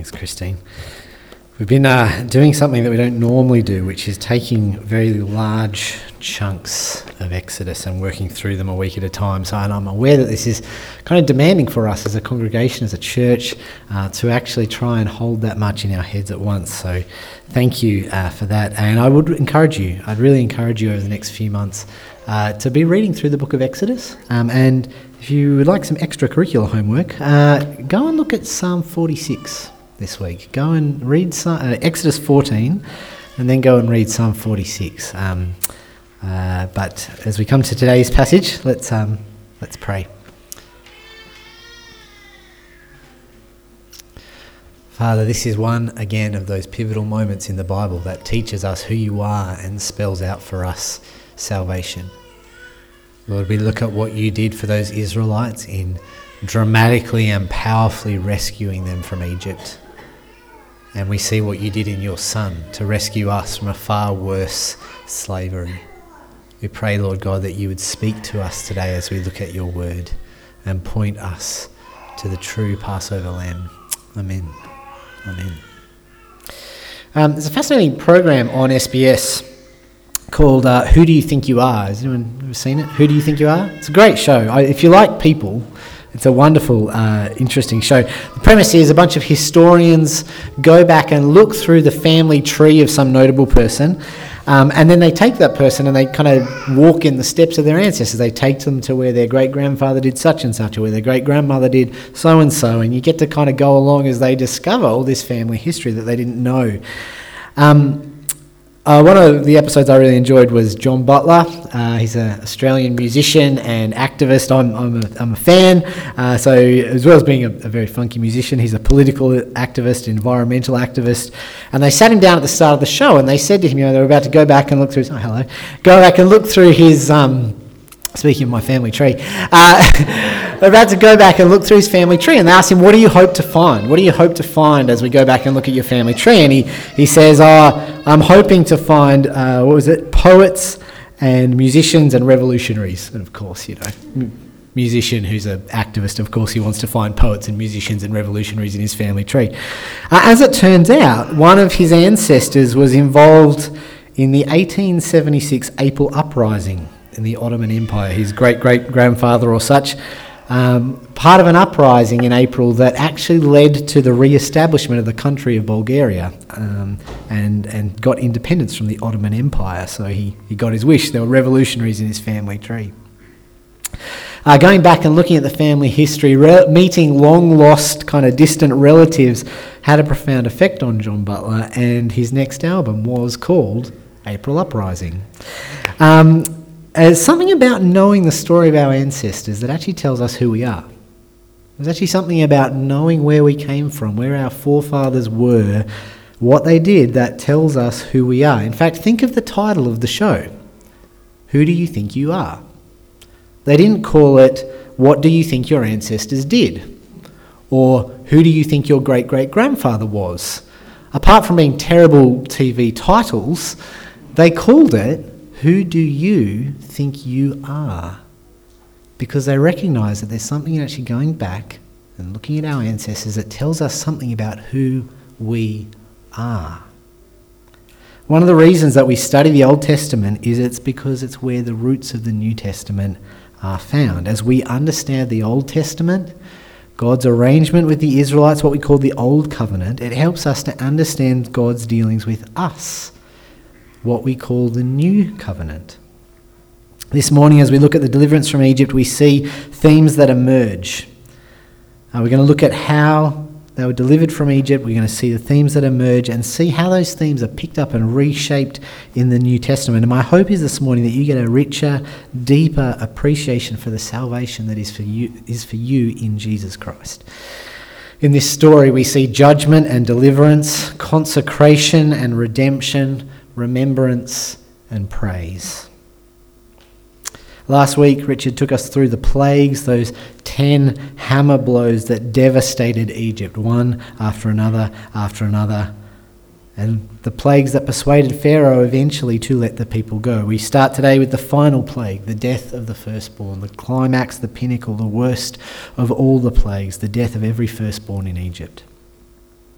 Thanks, Christine. We've been doing something that we don't normally do, which is taking very large chunks of Exodus and working through them a week at a time. So, and I'm aware that this is kind of demanding for us as a congregation, as a church, to actually try and hold that much in our heads at once. So thank you for that. And I would encourage you, I'd really encourage you over the next few months to be reading through the book of Exodus. And if you would like some extracurricular homework, go and look at Psalm 46 this week. Go and read Exodus 14 and then go and read Psalm 46. But as we come to today's passage, let's pray. Father, this is one, again, of those pivotal moments in the Bible that teaches us who you are and spells out for us salvation. Lord, we look at what you did for those Israelites in dramatically and powerfully rescuing them from Egypt. And we see what you did in your Son to rescue us from a far worse slavery. We pray, Lord God, that you would speak to us today as we look at your word and point us to the true Passover Lamb. Amen. Amen. There's a fascinating program on SBS called Who Do You Think You Are? Has anyone ever seen it? Who Do You Think You Are? It's a great show. If you like people, it's a wonderful, interesting show. The premise is a bunch of historians go back and look through the family tree of some notable person, and then they take that person and they kind of walk in the steps of their ancestors. They take them to where their great-grandfather did such and such, or where their great-grandmother did so-and-so, and you get to kind of go along as they discover all this family history that they didn't know. One of the episodes I really enjoyed was John Butler. He's an Australian musician and activist. I'm a fan. So as well as being a very funky musician, he's a political activist, environmental activist. And they sat him down at the start of the show and they said to him, they were about to go back and look through his, go back and look through his, speaking of my family tree, they're about to go back and look through his family tree, and they asked him, what do you hope to find? What do you hope to find as we go back and look at your family tree? And he says, I'm hoping to find, poets and musicians and revolutionaries. And of course, musician who's an activist, of course he wants to find poets and musicians and revolutionaries in his family tree. As it turns out, one of his ancestors was involved in the 1876 April Uprising in the Ottoman Empire. His great-great-grandfather or such, part of an uprising in April that actually led to the re-establishment of the country of Bulgaria, and got independence from the Ottoman Empire. So he got his wish. There were revolutionaries in his family tree. Going back and looking at the family history, meeting long-lost, kind of distant relatives had a profound effect on John Butler, and his next album was called April Uprising. There's something about knowing the story of our ancestors that actually tells us who we are. There's actually something about knowing where we came from, where our forefathers were, what they did, that tells us who we are. In fact, think of the title of the show. Who do you think you are? They didn't call it, what do you think your ancestors did? Or who do you think your great-great-grandfather was? Apart from being terrible TV titles, they called it, who do you think you are? Because they recognise that there's something actually going back and looking at our ancestors that tells us something about who we are. One of the reasons that we study the Old Testament is it's because it's where the roots of the New Testament are found. As we understand the Old Testament, God's arrangement with the Israelites, what we call the Old Covenant, it helps us to understand God's dealings with us, what we call the New Covenant. This morning, as we look at the deliverance from Egypt, we see themes that emerge. We're going to look at how they were delivered from Egypt. We're going to see the themes that emerge and see how those themes are picked up and reshaped in the New Testament. And my hope is this morning that you get a richer, deeper appreciation for the salvation that is for you in Jesus Christ. In this story, we see judgment and deliverance, consecration and redemption, remembrance and praise. Last week, Richard took us through the plagues, those 10 hammer blows that devastated Egypt, one after another after another, and the plagues that persuaded Pharaoh eventually to let the people go. We start today with the final plague, the death of the firstborn, the climax, the pinnacle, the worst of all the plagues, the death of every firstborn in Egypt.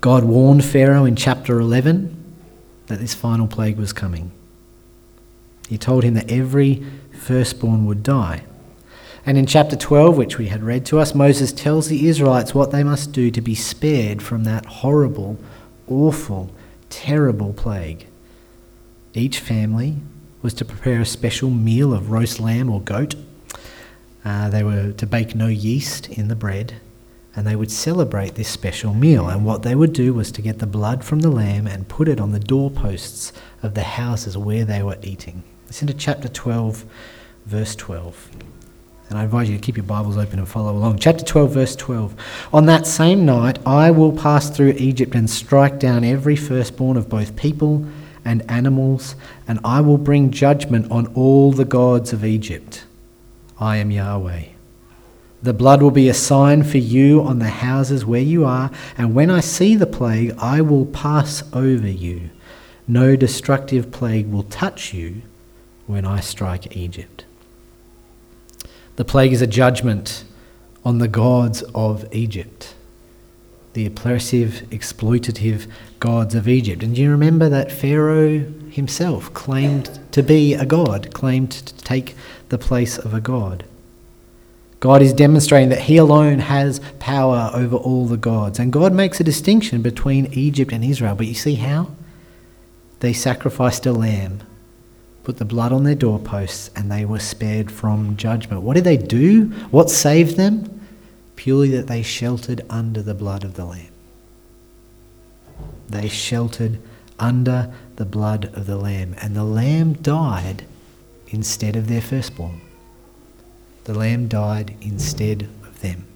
God warned Pharaoh in chapter 11 that this final plague was coming. He told him that every firstborn would die. And in chapter 12, which we had read to us, Moses tells the Israelites what they must do to be spared from that horrible, awful, terrible plague. Each family was to prepare a special meal of roast lamb or goat. They were to bake no yeast in the bread, and they would celebrate this special meal. And what they would do was to get the blood from the lamb and put it on the doorposts of the houses where they were eating. Listen to chapter 12, verse 12. And I advise you to keep your Bibles open and follow along. Chapter 12, verse 12. On that same night, I will pass through Egypt and strike down every firstborn of both people and animals, and I will bring judgment on all the gods of Egypt. I am Yahweh. The blood will be a sign for you on the houses where you are, and when I see the plague, I will pass over you. No destructive plague will touch you when I strike Egypt. The plague is a judgment on the gods of Egypt, the oppressive, exploitative gods of Egypt. And do you remember that Pharaoh himself claimed to be a god, claimed to take the place of a god? God is demonstrating that he alone has power over all the gods. And God makes a distinction between Egypt and Israel. But you see how? They sacrificed a lamb, put the blood on their doorposts, and they were spared from judgment. What did they do? What saved them? Purely that they sheltered under the blood of the Lamb. They sheltered under the blood of the Lamb. And the Lamb died instead of their firstborn. The Lamb died instead of them.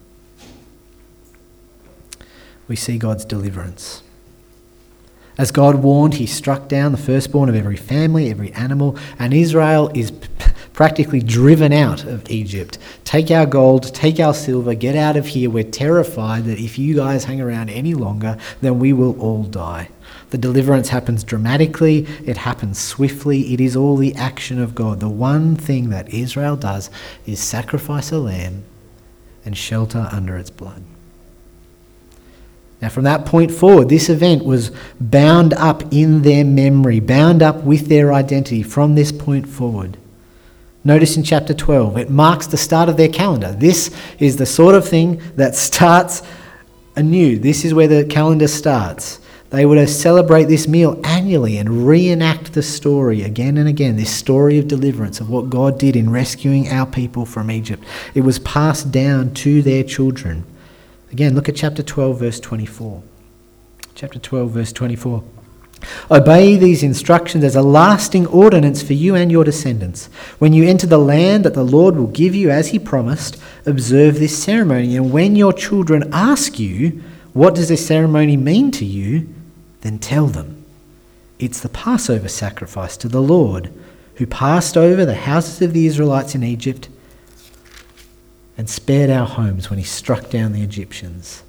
We see God's deliverance. As God warned, he struck down the firstborn of every family, every animal, and Israel is practically driven out of Egypt. Take our gold, take our silver, get out of here. We're terrified that if you guys hang around any longer, then we will all die. The deliverance happens dramatically, it happens swiftly, it is all the action of God. The one thing that Israel does is sacrifice a lamb and shelter under its blood. Now, from that point forward, this event was bound up in their memory, bound up with their identity from this point forward. Notice in chapter 12, it marks the start of their calendar. This is the sort of thing that starts anew. This is where the calendar starts. They would celebrate this meal annually and reenact the story again and again, this story of deliverance, of what God did in rescuing our people from Egypt. It was passed down to their children. Again, look at chapter 12, verse 24. Chapter 12, verse 24. Obey these instructions as a lasting ordinance for you and your descendants. When you enter the land that the Lord will give you as he promised, observe this ceremony. And when your children ask you, what does this ceremony mean to you? Then tell them. It's the Passover sacrifice to the Lord, who passed over the houses of the Israelites in Egypt and spared our homes when he struck down the Egyptians.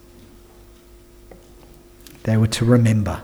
They were to remember.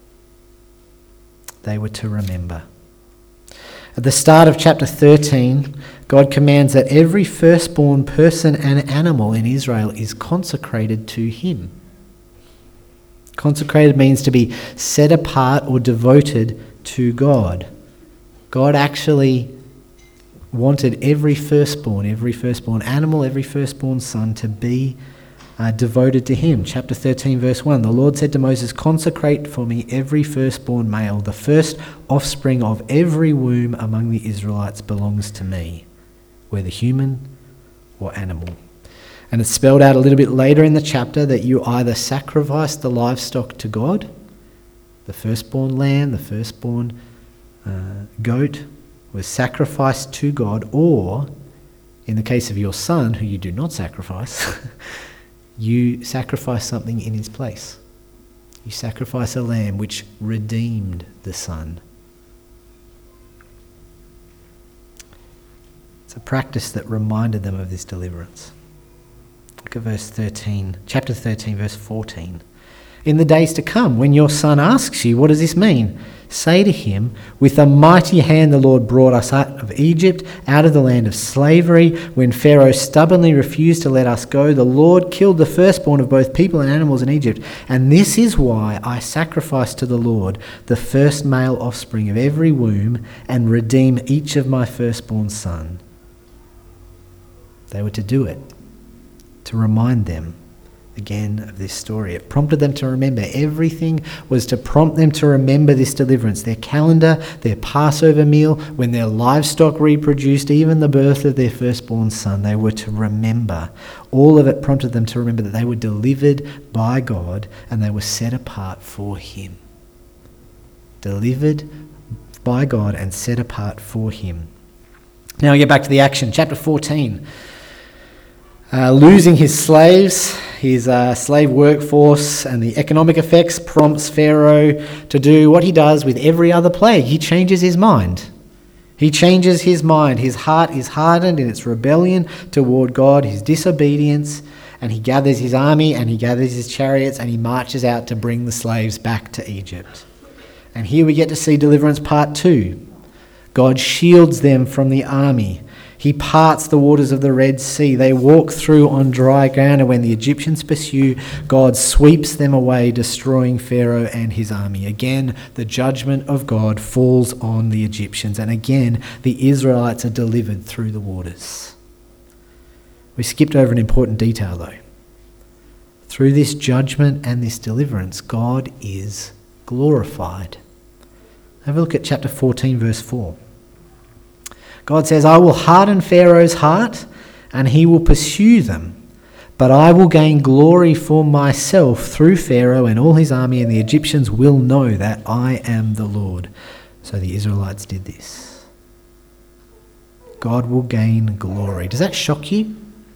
They were to remember. At the start of chapter 13, God commands that every firstborn person and animal in Israel is consecrated to him. Consecrated means to be set apart or devoted to God. God actually wanted every firstborn animal, every firstborn son to be devoted to him. Chapter 13, verse 1, the Lord said to Moses, consecrate for me every firstborn male. The first offspring of every womb among the Israelites belongs to me, whether human or animal. And it's spelled out a little bit later in the chapter that you either sacrifice the livestock to God, the firstborn lamb, the firstborn goat was sacrificed to God, or in the case of your son, who you do not sacrifice, you sacrifice something in his place. You sacrifice a lamb which redeemed the son. It's a practice that reminded them of this deliverance. Look at verse 13, chapter 13, verse 14. In the days to come, when your son asks you, what does this mean? Say to him, with a mighty hand the Lord brought us out of Egypt, out of the land of slavery. When Pharaoh stubbornly refused to let us go, the Lord killed the firstborn of both people and animals in Egypt. And this is why I sacrifice to the Lord the first male offspring of every womb and redeem each of my firstborn son. They were to do it, to remind them again of this story. It prompted them to remember. Everything was to prompt them to remember this deliverance. Their calendar, their Passover meal, when their livestock reproduced, even the birth of their firstborn son, they were to remember. All of it prompted them to remember that they were delivered by God and they were set apart for him. Delivered by God and set apart for him. Now we get back to the action. Chapter 14. Losing his slaves, his slave workforce, and the economic effects prompts Pharaoh to do what he does with every other plague. He changes his mind. He changes his mind. His heart is hardened in its rebellion toward God, his disobedience, and he gathers his army and he gathers his chariots and he marches out to bring the slaves back to Egypt. And here we get to see deliverance part 2. God shields them from the army. He parts the waters of the Red Sea. They walk through on dry ground, and when the Egyptians pursue, God sweeps them away, destroying Pharaoh and his army. Again, the judgment of God falls on the Egyptians, and again, the Israelites are delivered through the waters. We skipped over an important detail, though. Through this judgment and this deliverance, God is glorified. Have a look at chapter 14, verse 4. God says, I will harden Pharaoh's heart and he will pursue them, but I will gain glory for myself through Pharaoh and all his army, and the Egyptians will know that I am the Lord. So the Israelites did this. God will gain glory. Does that shock you?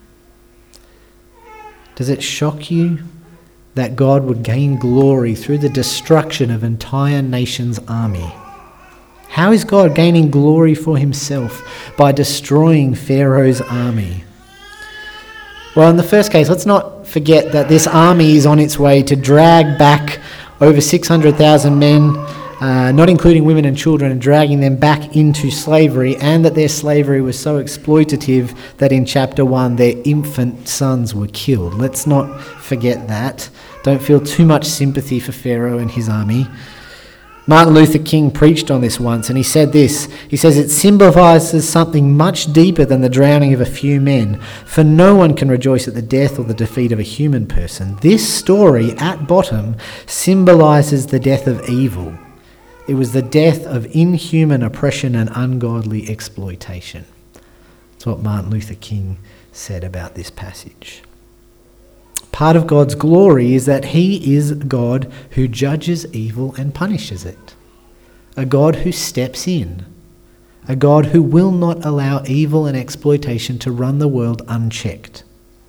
Does it shock you that God would gain glory through the destruction of an entire nation's army? How is God gaining glory for himself by destroying Pharaoh's army? Well, in the first case, let's not forget that this army is on its way to drag back over 600,000 men, not including women and children, and dragging them back into slavery, and that their slavery was so exploitative that in chapter 1 their infant sons were killed. Let's not forget that. Don't feel too much sympathy for Pharaoh and his army. Martin Luther King preached on this once, and he said this. He says, it symbolises something much deeper than the drowning of a few men, for no one can rejoice at the death or the defeat of a human person. This story, at bottom, symbolises the death of evil. It was the death of inhuman oppression and ungodly exploitation. That's what Martin Luther King said about this passage. Part of God's glory is that he is God who judges evil and punishes it. A God who steps in. A God who will not allow evil and exploitation to run the world unchecked.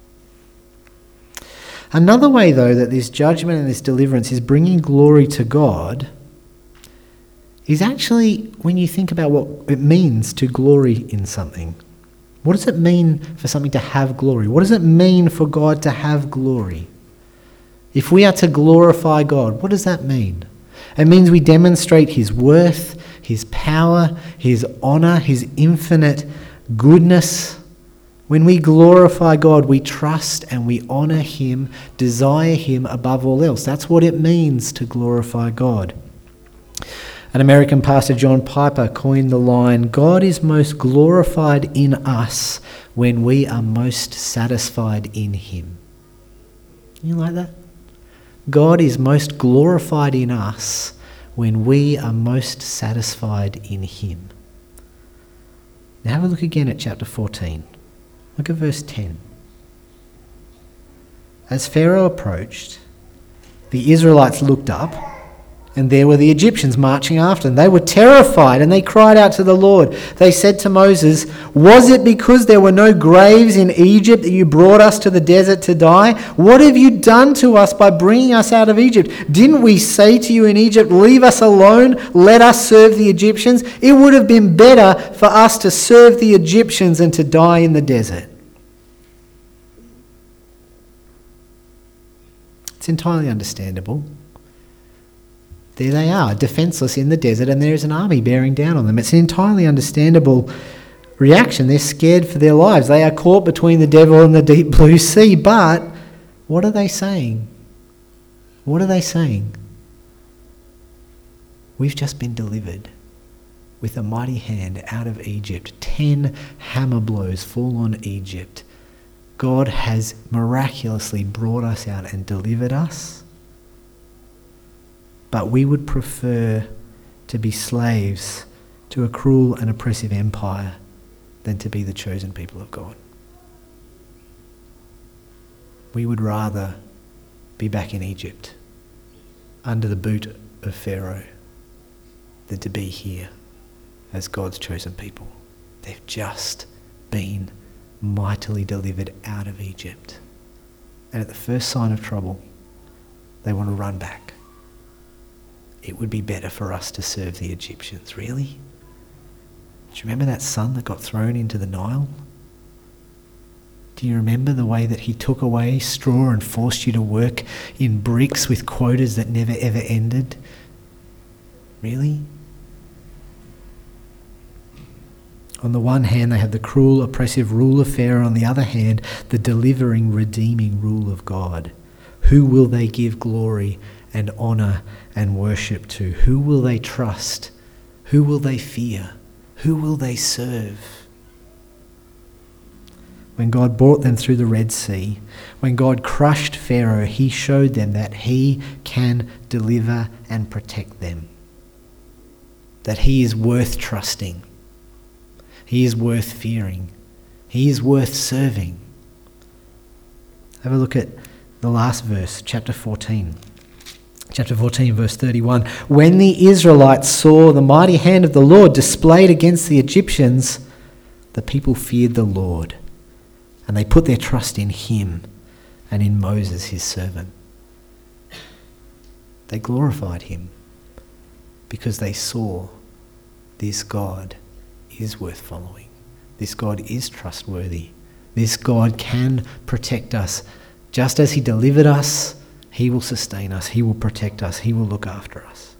Another way, though, that this judgment and this deliverance is bringing glory to God is actually when you think about what it means to glory in something. What does it mean for something to have glory? What does it mean for God to have glory? If we are to glorify God, what does that mean? It means we demonstrate his worth, his power, his honour, his infinite goodness. When we glorify God, we trust and we honour him, desire him above all else. That's what it means to glorify God. An American pastor, John Piper, coined the line, God is most glorified in us when we are most satisfied in him. You like that? God is most glorified in us when we are most satisfied in him. Now have a look again at chapter 14. Look at verse 10. As Pharaoh approached, the Israelites looked up, and there were the Egyptians marching after them. They were terrified and they cried out to the Lord. They said to Moses, was it because there were no graves in Egypt that you brought us to the desert to die? What have you done to us by bringing us out of Egypt? Didn't we say to you in Egypt, leave us alone, let us serve the Egyptians? It would have been better for us to serve the Egyptians than to die in the desert. It's entirely understandable. There they are, defenceless in the desert, and there is an army bearing down on them. It's an entirely understandable reaction. They're scared for their lives. They are caught between the devil and the deep blue sea. But what are they saying? What are they saying? We've just been delivered with a mighty hand out of Egypt. 10 hammer blows fall on Egypt. God has miraculously brought us out and delivered us. But we would prefer to be slaves to a cruel and oppressive empire than to be the chosen people of God. We would rather be back in Egypt under the boot of Pharaoh than to be here as God's chosen people. They've just been mightily delivered out of Egypt. And at the first sign of trouble, they want to run back. It would be better for us to serve the Egyptians. Really? Do you remember that son that got thrown into the Nile? Do you remember the way that he took away straw and forced you to work in bricks with quotas that never ever ended? Really? On the one hand, they have the cruel, oppressive rule of Pharaoh. On the other hand, the delivering, redeeming rule of God. Who will they give glory and honour and worship to? Who will they trust? Who will they fear? Who will they serve? When God brought them through the Red Sea, when God crushed Pharaoh, he showed them that he can deliver and protect them. That he is worth trusting. He is worth fearing. He is worth serving. Have a look at the last verse, chapter 14. Chapter 14, verse 31. When the Israelites saw the mighty hand of the Lord displayed against the Egyptians, the people feared the Lord, and they put their trust in him and in Moses, his servant. They glorified him because they saw this God is worth following. This God is trustworthy. This God can protect us. Just as he delivered us, he will sustain us. He will protect us. He will look after us.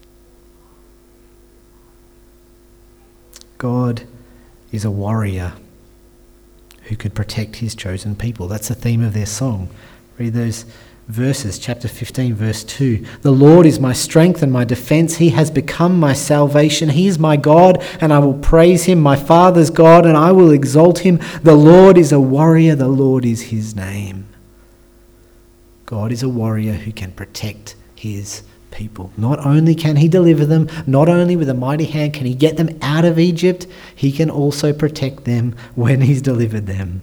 God is a warrior who could protect his chosen people. That's the theme of their song. Read those verses, chapter 15, verse 2. The Lord is my strength and my defence. He has become my salvation. He is my God, and I will praise him, my Father's God, and I will exalt him. The Lord is a warrior. The Lord is his name. God is a warrior who can protect his people. Not only can he deliver them, not only with a mighty hand can he get them out of Egypt, he can also protect them when he's delivered them.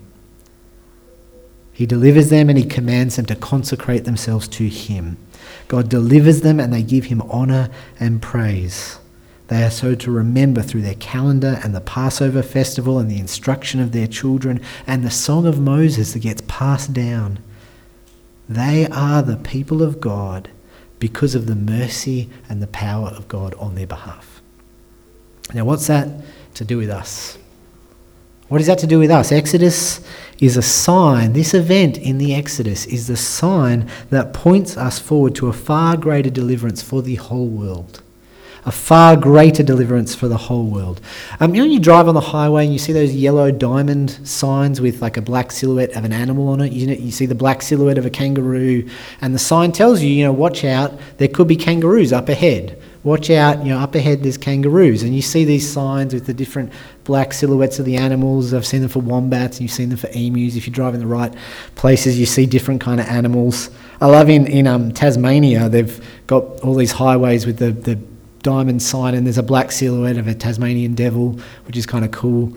He delivers them and he commands them to consecrate themselves to him. God delivers them and they give him honour and praise. They are so to remember through their calendar and the Passover festival and the instruction of their children and the song of Moses that gets passed down. They are the people of God because of the mercy and the power of God on their behalf. Now, what's that to do with us? What is that to do with us? Exodus is a sign. This event in the Exodus is the sign that points us forward to a far greater deliverance for the whole world. A far greater deliverance for the whole world. When you drive on the highway and you see those yellow diamond signs with like a black silhouette of an animal on it, you see the black silhouette of a kangaroo, and the sign tells you, watch out, there could be kangaroos up ahead. Watch out, up ahead there's kangaroos. And you see these signs with the different black silhouettes of the animals. I've seen them for wombats and you've seen them for emus. If you drive in the right places, you see different kind of animals. I love in Tasmania, they've got all these highways with the diamond sign, and there's a black silhouette of a Tasmanian devil, which is kind of cool.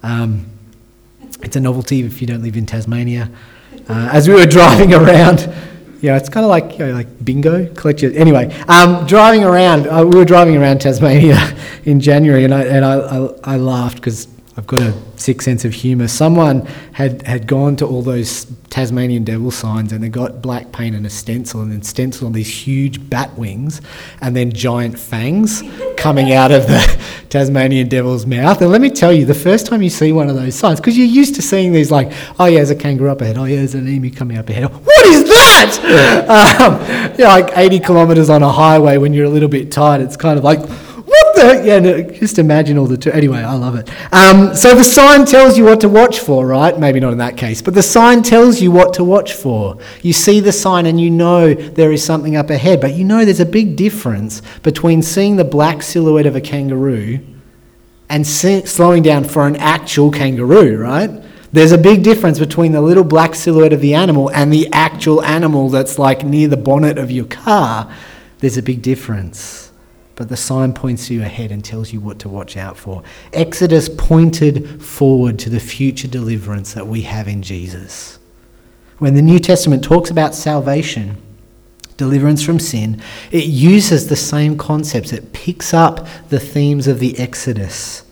It's a novelty if you don't live in Tasmania. As we were driving around, it's kind of like bingo, collect your... Anyway, driving around, we were driving around Tasmania in January, and I laughed because I've got a sick sense of humour. Someone had gone to all those Tasmanian devil signs and they got black paint and a stencil and then stenciled on these huge bat wings and then giant fangs coming out of the Tasmanian devil's mouth. And let me tell you, the first time you see one of those signs, because you're used to seeing these like, oh yeah, there's a kangaroo up ahead, oh yeah, there's an emu coming up ahead. What is that? Like 80 kilometres on a highway when you're a little bit tired, it's kind of like, what the? Yeah, no, just imagine all the... Anyway, I love it. So the sign tells you what to watch for, right? Maybe not in that case, but the sign tells you what to watch for. You see the sign and you know there is something up ahead, but you know there's a big difference between seeing the black silhouette of a kangaroo and slowing down for an actual kangaroo, right? There's a big difference between the little black silhouette of the animal and the actual animal that's like near the bonnet of your car. There's a big difference. But the sign points you ahead and tells you what to watch out for. Exodus pointed forward to the future deliverance that we have in Jesus. When the New Testament talks about salvation, deliverance from sin, it uses the same concepts. It picks up the themes of the Exodus.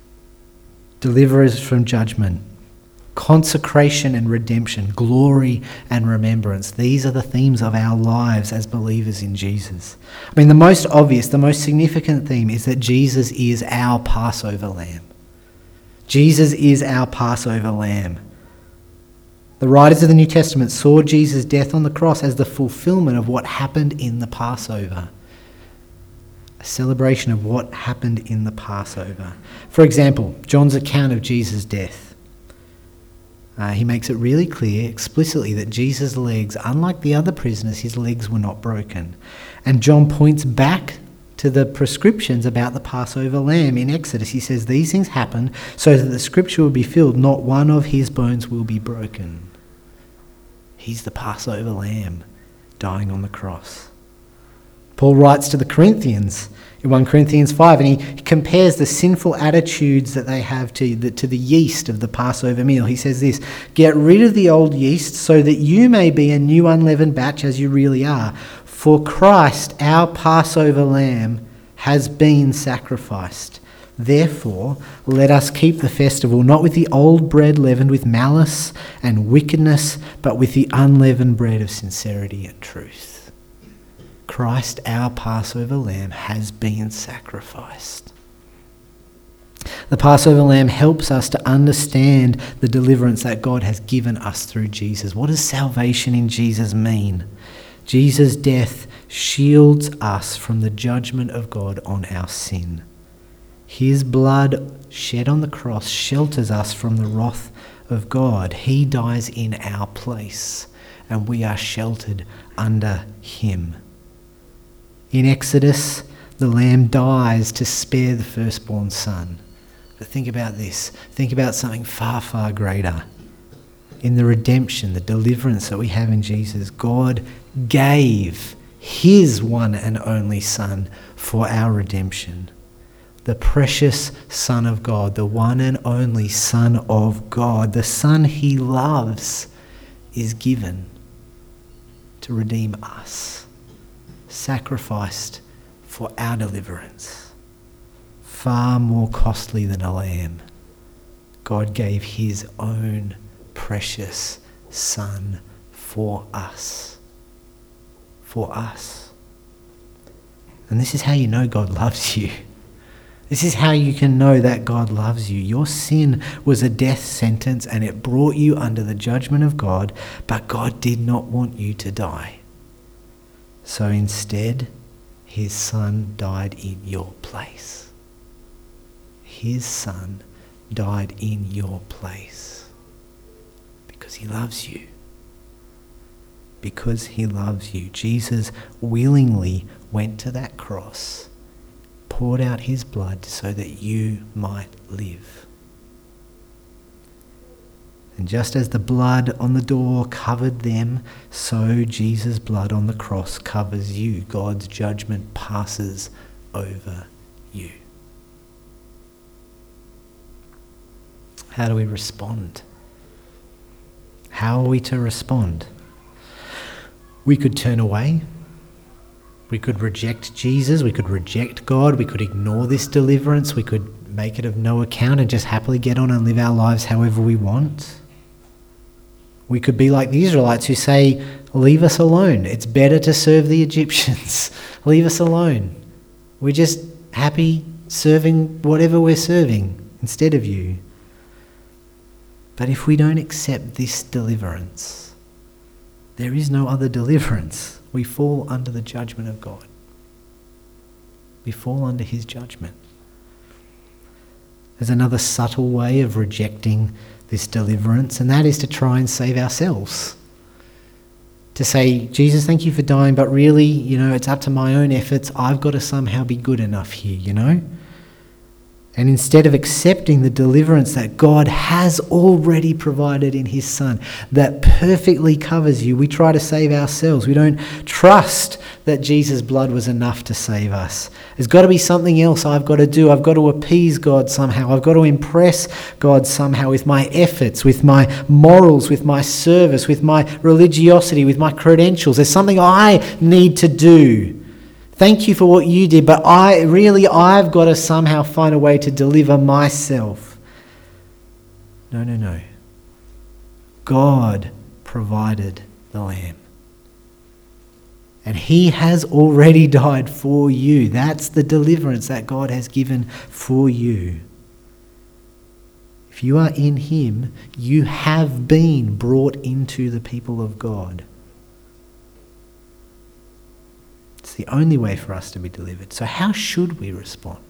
Deliverance from judgment, consecration and redemption, glory and remembrance. These are the themes of our lives as believers in Jesus. I mean, the most obvious, the most significant theme is that Jesus is our Passover lamb. Jesus is our Passover lamb. The writers of the New Testament saw Jesus' death on the cross as the fulfillment of what happened in the Passover. A celebration of what happened in the Passover. For example, John's account of Jesus' death. He makes it really clear explicitly that Jesus' legs, unlike the other prisoners, his legs were not broken. And John points back to the prescriptions about the Passover lamb in Exodus. He says, these things happen so that the scripture will be filled, not one of his bones will be broken. He's the Passover lamb dying on the cross. Paul writes to the Corinthians in 1 Corinthians 5, and he compares the sinful attitudes that they have to the yeast of the Passover meal. He says this, get rid of the old yeast so that you may be a new unleavened batch as you really are. For Christ, our Passover lamb, has been sacrificed. Therefore, let us keep the festival not with the old bread leavened with malice and wickedness, but with the unleavened bread of sincerity and truth. Christ, our Passover lamb, has been sacrificed. The Passover lamb helps us to understand the deliverance that God has given us through Jesus. What does salvation in Jesus mean? Jesus' death shields us from the judgment of God on our sin. His blood shed on the cross shelters us from the wrath of God. He dies in our place, and we are sheltered under him. In Exodus, the lamb dies to spare the firstborn son. But think about this. Think about something far, far greater. In the redemption, the deliverance that we have in Jesus, God gave his one and only Son for our redemption. The precious Son of God, the one and only Son of God, the Son he loves, is given to redeem us. Sacrificed for our deliverance. Far more costly than a lamb. God gave his own precious Son for us. For us. And this is how you know God loves you. This is how you can know that God loves you. Your sin was a death sentence and it brought you under the judgment of God, but God did not want you to die. So instead, his Son died in your place. His Son died in your place. Because he loves you. Because he loves you. Jesus willingly went to that cross, poured out his blood so that you might live. And just as the blood on the door covered them, so Jesus' blood on the cross covers you. God's judgment passes over you. How do we respond? How are we to respond? We could turn away. We could reject Jesus. We could reject God. We could ignore this deliverance. We could make it of no account and just happily get on and live our lives however we want. We could be like the Israelites who say, leave us alone. It's better to serve the Egyptians. Leave us alone. We're just happy serving whatever we're serving instead of you. But if we don't accept this deliverance, there is no other deliverance. We fall under the judgment of God. We fall under his judgment. There's another subtle way of rejecting this deliverance, and that is to try and save ourselves. To say, Jesus, thank you for dying, but really, it's up to my own efforts. I've got to somehow be good enough here, And instead of accepting the deliverance that God has already provided in his Son, that perfectly covers you, we try to save ourselves. We don't trust that Jesus' blood was enough to save us. There's got to be something else I've got to do. I've got to appease God somehow. I've got to impress God somehow with my efforts, with my morals, with my service, with my religiosity, with my credentials. There's something I need to do. Thank you for what you did, but I've got to somehow find a way to deliver myself. No. God provided the Lamb. And he has already died for you. That's the deliverance that God has given for you. If you are in him, you have been brought into the people of God. It's the only way for us to be delivered. So how should we respond?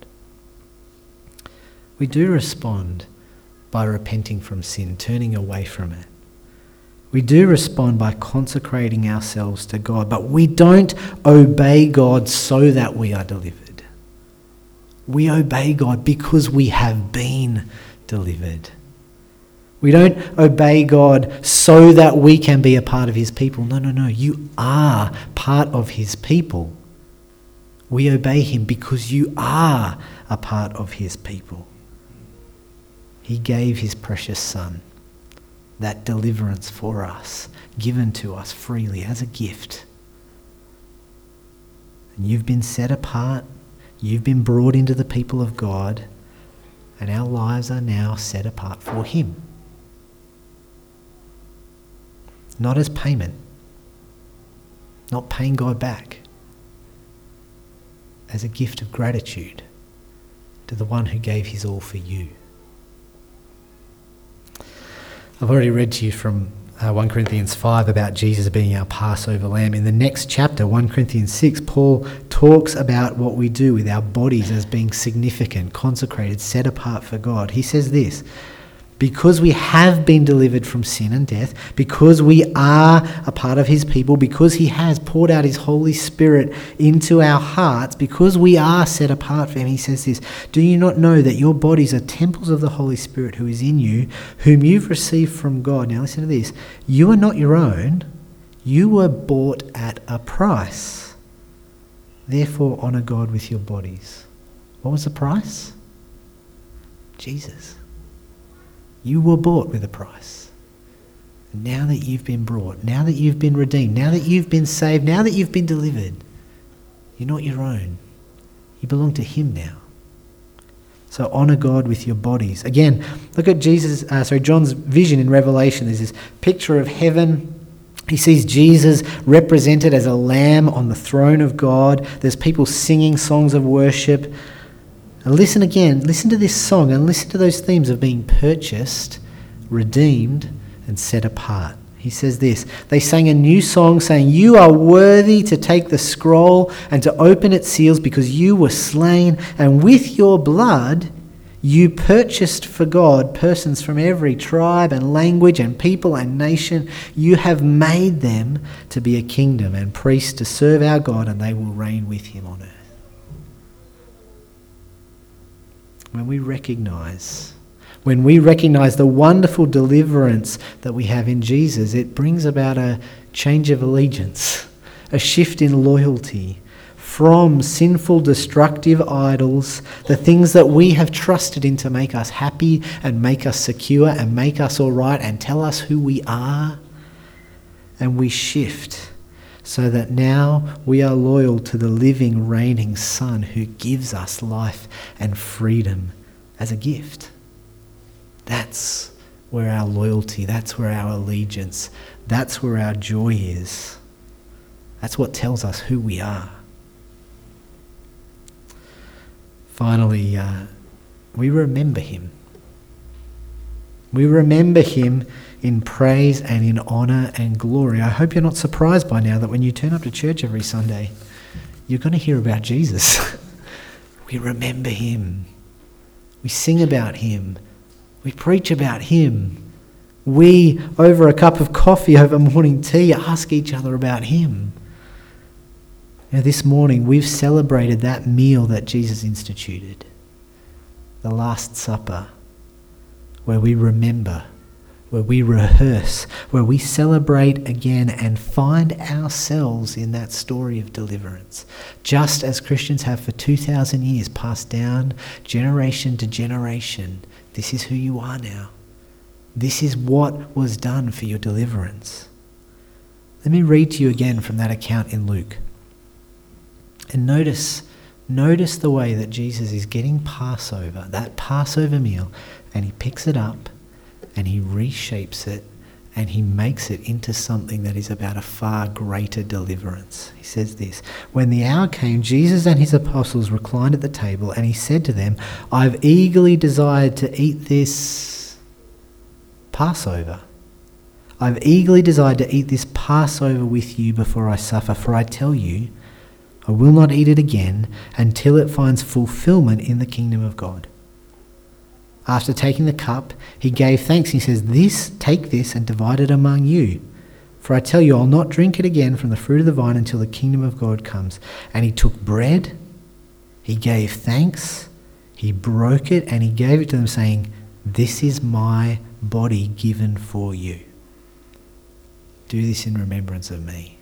We do respond by repenting from sin, turning away from it. We do respond by consecrating ourselves to God, but we don't obey God so that we are delivered. We obey God because we have been delivered. We don't obey God so that we can be a part of his people. No. You are part of his people. We obey him because you are a part of his people. He gave his precious Son, that deliverance for us, given to us freely as a gift. And you've been set apart. You've been brought into the people of God, and our lives are now set apart for him. Not as payment, not paying God back, as a gift of gratitude to the one who gave his all for you. I've already read to you from 1 Corinthians 5 about Jesus being our Passover lamb. In the next chapter, 1 Corinthians 6, Paul talks about what we do with our bodies as being significant, consecrated, set apart for God. He says this: because we have been delivered from sin and death, because we are a part of his people, because he has poured out his Holy Spirit into our hearts, because we are set apart for him, he says this: do you not know that your bodies are temples of the Holy Spirit who is in you, whom you've received from God? Now listen to this. You are not your own. You were bought at a price. Therefore, honour God with your bodies. What was the price? Jesus. You were bought with a price. Now that you've been brought, now that you've been redeemed, now that you've been saved, now that you've been delivered, you're not your own. You belong to him now. So honour God with your bodies. Again, look at John's vision in Revelation. There's this picture of heaven. He sees Jesus represented as a lamb on the throne of God. There's people singing songs of worship. And listen to this song and listen to those themes of being purchased, redeemed, and set apart. He says this: they sang a new song saying, you are worthy to take the scroll and to open its seals, because you were slain, and with your blood you purchased for God persons from every tribe and language and people and nation. You have made them to be a kingdom and priests to serve our God, and they will reign with him on earth. When we recognize the wonderful deliverance that we have in Jesus, it brings about a change of allegiance, a shift in loyalty from sinful, destructive idols, the things that we have trusted in to make us happy and make us secure and make us all right and tell us who we are. And we shift so that now we are loyal to the living, reigning Son who gives us life and freedom as a gift. That's where our loyalty, that's where our allegiance, that's where our joy is. That's what tells us who we are. Finally, we remember him. We remember him in praise and in honour and glory. I hope you're not surprised by now that when you turn up to church every Sunday, you're going to hear about Jesus. We remember him. We sing about him. We preach about him. We, over a cup of coffee, over morning tea, ask each other about him. Now, this morning, we've celebrated that meal that Jesus instituted, the Last Supper, where we remember, where we rehearse, where we celebrate again and find ourselves in that story of deliverance. Just as Christians have for 2,000 years passed down generation to generation, this is who you are now. This is what was done for your deliverance. Let me read to you again from that account in Luke. And notice the way that Jesus is getting Passover, that Passover meal, and he picks it up and he reshapes it and he makes it into something that is about a far greater deliverance. He says this, "When the hour came, Jesus and his apostles reclined at the table, and he said to them, I've eagerly desired to eat this Passover. I've eagerly desired to eat this Passover with you before I suffer, for I tell you, I will not eat it again until it finds fulfillment in the kingdom of God." After taking the cup, he gave thanks. He says, take this and divide it among you. For I tell you, I'll not drink it again from the fruit of the vine until the kingdom of God comes. And he took bread, he gave thanks, he broke it, and he gave it to them, saying, "This is my body given for you. Do this in remembrance of me."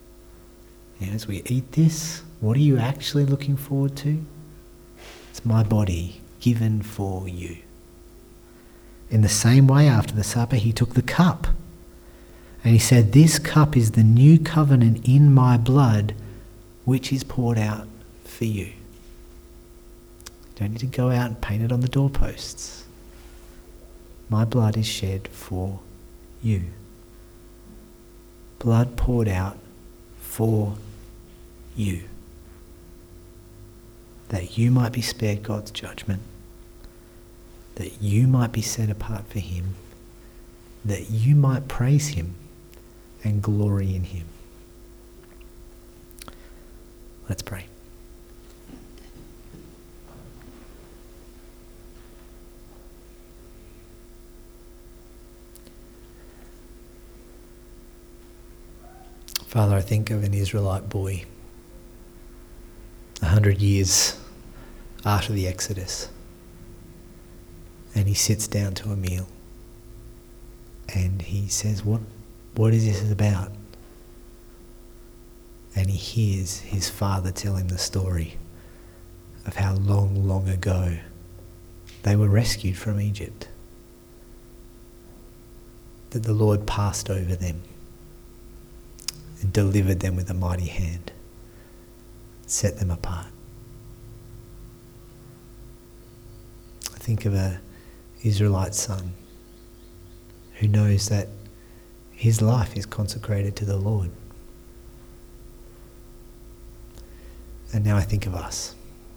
And as we eat this, what are you actually looking forward to? It's my body given for you. In the same way, after the supper, he took the cup and he said, "This cup is the new covenant in my blood, which is poured out for you." You don't need to go out and paint it on the doorposts. My blood is shed for you. Blood poured out for you, that you might be spared God's judgment, that you might be set apart for him, that you might praise him and glory in him. Let's pray. Father, I think of an Israelite boy 100 years after the Exodus, and he sits down to a meal and he says, what is this about? And he hears his father tell him the story of how long, long ago they were rescued from Egypt, that the Lord passed over them and delivered them with a mighty hand, set them apart. I think of an Israelite son who knows that his life is consecrated to the Lord. And now I think of us,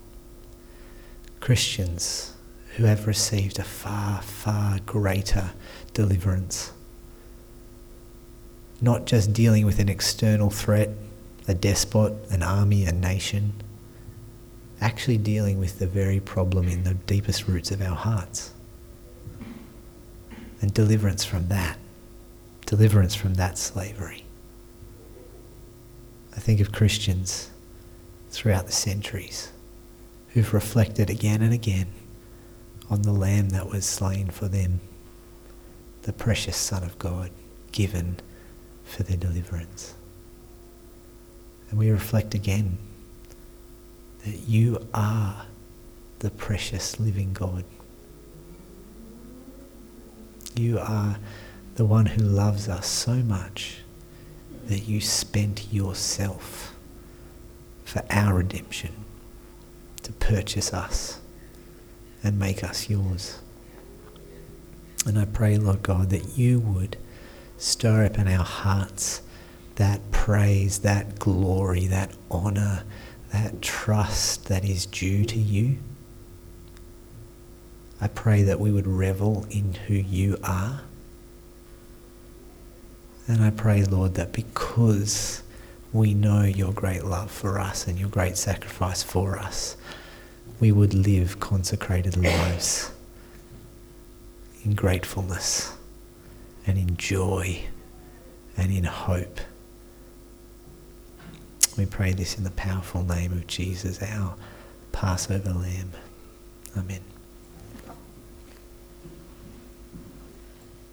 Christians who have received a far, far greater deliverance. Not just dealing with an external threat, a despot, an army, a nation, actually dealing with the very problem in the deepest roots of our hearts. And deliverance from that slavery. I think of Christians throughout the centuries who've reflected again and again on the Lamb that was slain for them, the precious Son of God given for their deliverance. And we reflect again that you are the precious living God. You are the one who loves us so much that you spent yourself for our redemption, to purchase us and make us yours. And I pray, Lord God, that you would stir up in our hearts that praise, that glory, that honour, that trust that is due to you. I pray that we would revel in who you are. And I pray, Lord, that because we know your great love for us and your great sacrifice for us, we would live consecrated lives in gratefulness and in joy and in hope. We pray this in the powerful name of Jesus, our Passover Lamb. Amen.